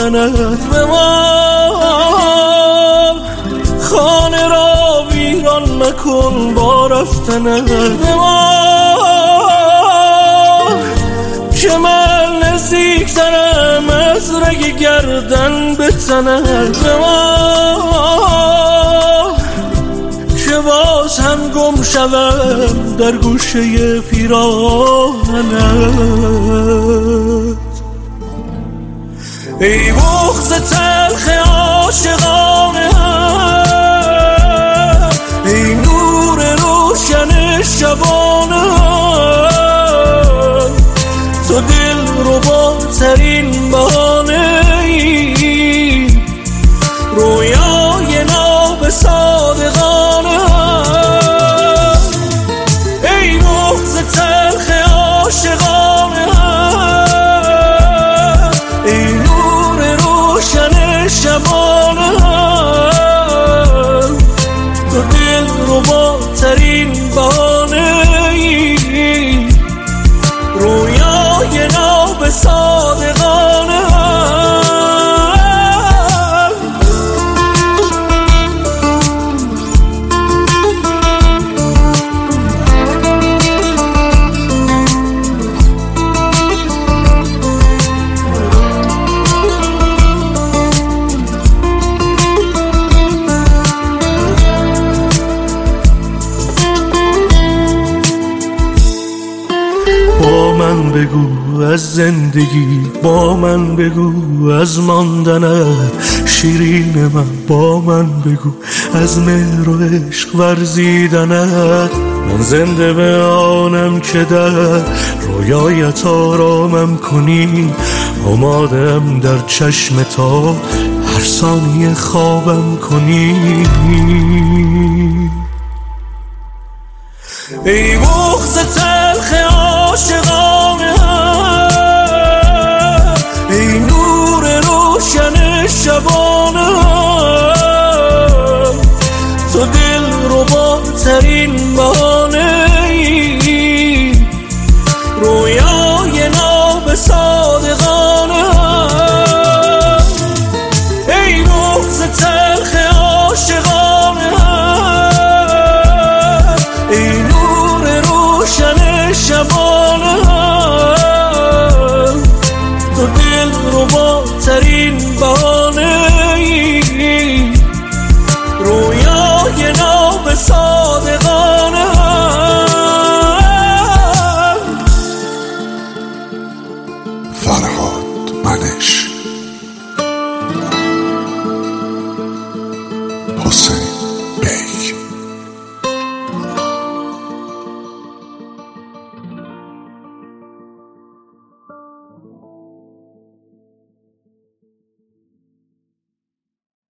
دادنت به ما. خانه را ویران مکن با رفتنت به ما، که من نزدیکترم از رگ گردن به تنت به ما، که باز هم گم شوم در گوشه پیراهنت. ای بغض تلخ عاشقانه، ای نور روشن شبانه، تو دلرباترین بهانه ای، رویای ناب صادقانه. ای بغض تلخ عاشقانه، ای نور روشن شبانه، تو دلرباترین بهانه ای، رویای ناب صادقانه. با من بگو از زندگی، با من بگو از ماندنت شیرین من، با من بگو از مهر و عشق ورزیدنت. من زنده به آنم که در رویایت آرامم کنی، آمادم در چشم تا هر ثانیه خوابم کنی. ای بغض تلخ عاشقانه، ای نور روشن شبانه، تو دلرباترین بهانه ای، رویای ناب صادقانه. ای بغض تلخ عاشقانه، ای نور روشن شبانه، تو دلرباترین بهانه ای، رویای ناب صادقانه. فرهاد منش.